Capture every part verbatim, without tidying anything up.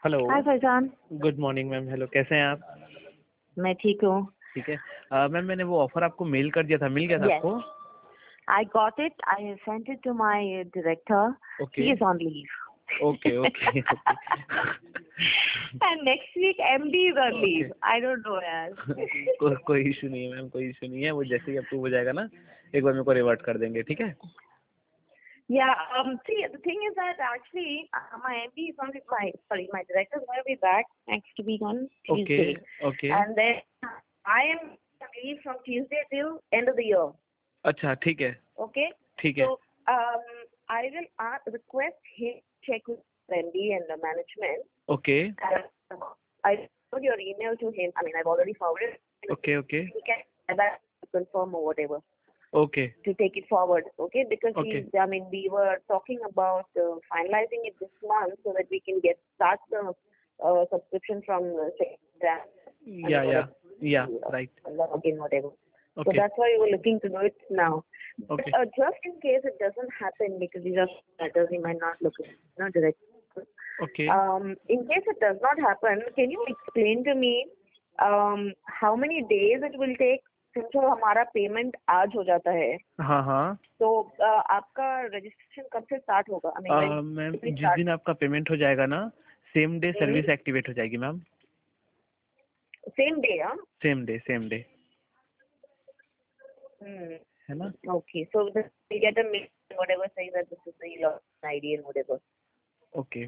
Hello. Hi Faizan. Good morning ma'am. Hello, कैसे हैं आप? मैं ठीक हूँ। ठीक है। अ, मैम मैंने वो ऑफर आपको मेल कर दिया था, मिल गया था Yes, आपको? I got it. I sent it to my director. Okay He is on leave. Okay okay okay And next week M D is on okay leave. I don't know यार. को, कोई issue नहीं है ma'am, कोई issue नहीं है। वो जैसे ही अप्रूव हो जाएगा ना, एक बार मेरे को रिवर्ट कर देंगे, ठीक है? Yeah. Um. See, the thing is that actually uh, my M D is on my sorry, my director is going to be back next week on okay Tuesday, okay. and then I am on leave from Tuesday till end of the year. अच्छा, ठीक है Okay. ठीक है। So um, I will uh, request him to check with M D and the management. Okay Uh, I forwarded your email to him. I mean, I've already forwarded. Okay okay He can have that to confirm or whatever okay to take it forward. Okay, because Okay. we, I mean, we were talking about uh, finalizing it this month so that we can get start the uh, subscription from uh, second draft. Yeah yeah yeah right. Login, whatever. So okay that's why we were looking to do it now. But Okay. uh, just in case it doesn't happen, because these are matters we might not look at, not direct. Okay. Um, in case it does not happen, can you explain to me um, how many days it will take since वो हमारा payment आज हो जाता है, हाँ हाँ। तो uh, आपका रजिस्ट्रेशन कब से स्टार्ट होगा? I mean, uh, when ma'am will it जिस start? दिन आपका पेमेंट हो जाएगा ना, same day hmm, service activate हो जाएगी मैम। same day, हाँ? Same day same day Hmm. है ना? Okay, so this, we get a mail, whatever saying that this is the login I D and whatever. Okay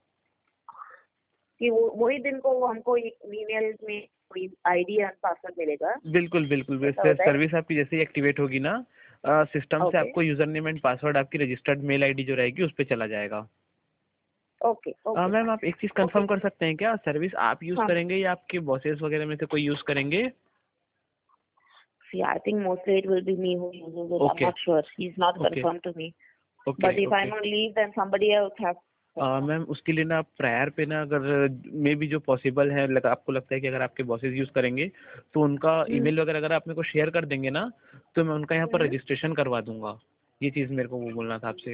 कि वो वही दिन को वो हमको ईमेल में कोई आईडी एंड पासवर्ड मिलेगा। बिल्कुल बिल्कुल। ऐसा वैसे होता है? सर्विस आपकी जैसे ही एक्टिवेट होगी ना, सिस्टम से ओके आपको यूजर नेम एंड पासवर्ड आपकी रजिस्टर्ड मेल आईडी जो रहेगी उस पर चला जाएगा। ओके अ, ओके मैम आप एक चीज ओके। कंफर्म कर सकते हैं क्या, सर्विस आप यूज हाँ, करेंगे या आपके बॉसेस वगैरह में से कोई यूज करेंगे? see, I think mostly it will be me who uses it. I'm Okay. not sure. He's not Okay. confirmed to me. Okay But if I'm okay. on leave, then somebody else has. Ma'am उसके लिए ना आप prior पे ना, अगर मे भी जो possible है, लग, आपको लगता है कि अगर आपके बॉसेस यूज करेंगे तो उनका ईमेल वगैरह अगर आप मेरे को शेयर कर देंगे ना, तो मैं उनका यहाँ पर रजिस्ट्रेशन करवा दूंगा। ये चीज मेरे को वो बोलना था आपसे।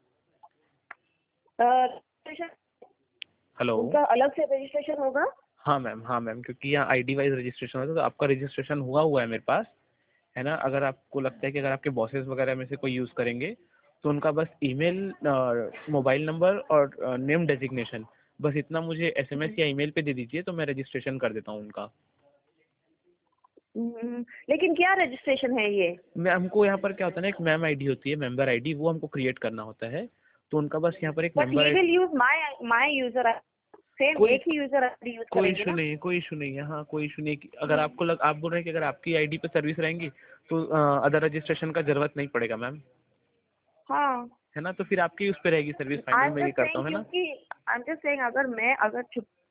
Registration hello. उनका अलग से रजिस्ट्रेशन होगा? हाँ मैम हाँ मैम, क्योंकि यहाँ आईडी वाइज रजिस्ट्रेशन होता है, तो आपका रजिस्ट्रेशन हुआ हुआ है मेरे पास, है ना? अगर आपको लगता है कि अगर आपके बॉसेस वगैरह में से कोई यूज़ करेंगे तो उनका बस ईमेल, मोबाइल नंबर और नेम डेजिग्नेशन, बस इतना मुझे एसएमएस या ईमेल पे दे दीजिए तो मैं रजिस्ट्रेशन कर देता हूँ उनका। हम्म, लेकिन क्या रजिस्ट्रेशन है ये? मैं हमको यहाँ पर क्या होता है ना, एक मैम आईडी होती है, मेंबर आईडी, वो हमको क्रिएट करना होता है, तो उनका बस यहाँ पर एक बट मेंबर ही ID. Will use my my user, same कोई एक ही यूजर आईडी यूज कोई करेंगे इशू ना? नहीं है, कोई इशू नहीं है। हाँ कोई इशू नहीं है। अगर आपको लग, आप बोल रहे हैं कि अगर आपकी आईडी पे सर्विस रहेंगी तो अदर रजिस्ट्रेशन का जरूरत नहीं पड़ेगा मैम, हाँ। है ना? तो फिर आपकी उस पे रहेगी सर्विस, आई फाइनल एम मैं ये जस्ट करता सेइंग हूँ, है ना? क्योंकि आई एम जस्ट सेइंग अगर मैं अगर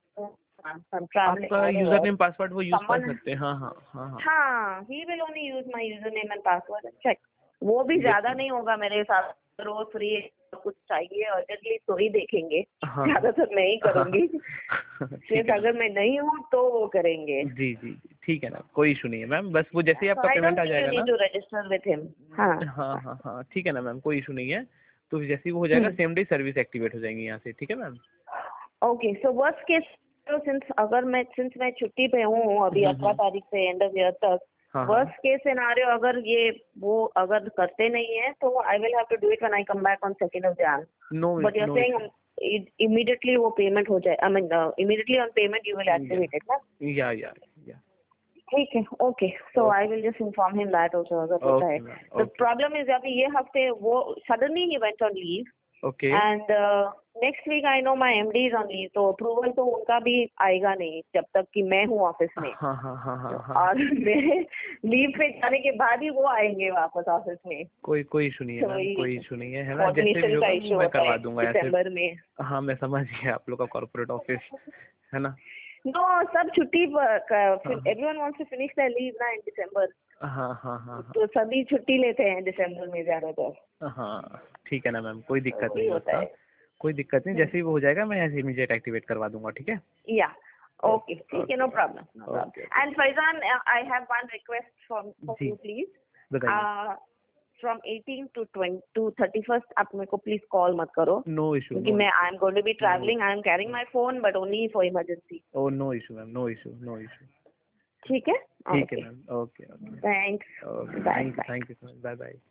ट्रैवलिंग आपका यूजर व्हाटएवर नेम पासवर्ड वो यूज कर समवन, सकते हैं। हाँ हाँ हाँ हाँ। हाँ, he will only use my user name and password and check. वो भी ज्यादा नहीं होगा मेरे हिसाब से, रोज फ्री कुछ चाहिए अर्जेंटली तो ही देखेंगे, हाँ ज्यादातर मैं ही करूंगी। ठीक सिर्फ है अगर मैं नहीं हूँ तो वो करेंगे। जी जी जी, ठीक है ना, कोई इशू नहीं है मैम। बस वो जैसे ही So आपका I पेमेंट don't आ think you जाएगा need ना, to register with him. हाँ हाँ हाँ हाँ ठीक है ना मैम, कोई इशू नहीं है। तो जैसे ही वो हो जाएगा सेम डे सर्विस एक्टिवेट हो जाएंगी यहाँ से, ठीक है ma'am? Okay. So worst case, since अगर मैं सिंस मैं छुट्टी पे हूँ अभी अठारह तारीख से एंड ऑफ ईयर तक, हाँ वर्स्ट केस सिनारियो अगर ये वो अगर करते नहीं है तो I will have to do it when I come back on second of Jan. No but you are no saying immediately वो पेमेंट हो जाए, I mean immediately on payment you will activate it ना? Yeah yeah yeah ठीक है, okay. So I will just inform him that also अगर होता है। The problem is अभी ये हफ्ते वो सडनली ही went on leave okay and next week I know my MD is on leave, तो अप्रूवल तो उनका भी आएगा नहीं जब तक कि मैं हूँ ऑफिस में। हाँ हाँ हाँ हाँ हाँ। और मेरे लीव पे जाने के बाद ही वो आएंगे वापस ऑफिस में। कोई कोई इशू नहीं है तो मैम, वही कोई इशू नहीं है, है ना? जैसे भी कोऑर्डिनेशन का होगा इशू मैं होता करवा है दूंगा ऐसे। दिसंबर में। हाँ मैं समझ गया, आप लोग का कॉर्पोरेट ऑफिस है ना? नो, सब छुट्टी पर, everyone wants to finish their leave ना इन दिसंबर, हाँ हाँ हाँ हाँ तो सभी छुट्टी लेते हैं दिसंबर में ज्यादातर। हाँ ठीक है ना मैम, कोई तो दिक्कत वही नहीं है होता उसका, है। कोई दिक्कत नहीं। जैसे ही वो हो जाएगा मैं ऐसे इमीडिएट एक्टिवेट करवा दूंगा, ठीक है? या ओके, ठीक है, no problem, no problem. Okay and Faizan, I have one request from जी यू प्लीज। बताइए। From eighteen to twenty to thirty first आप मेरे को प्लीज कॉल मत करो, नो इशू, क्योंकि नो मैं issue, I am going to be travelling, I am carrying my phone but only for emergency. Oh no issue ma'am, no issue, no issue. ठीक है, ठीक है ma'am, okay okay, thanks, okay, bye thank you, bye. Thank you so much, bye bye.